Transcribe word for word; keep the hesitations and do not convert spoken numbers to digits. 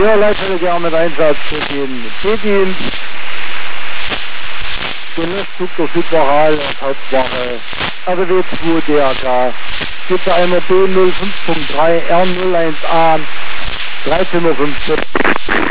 Ja, Leute, gerne mit Einsatz für den B-Dienst. Den Löschzug der Südwaral und Hauptwache R D W zwei D R K. Bitte einer B null fünf Punkt drei R null eins A dreizehn Uhr fünfzehn.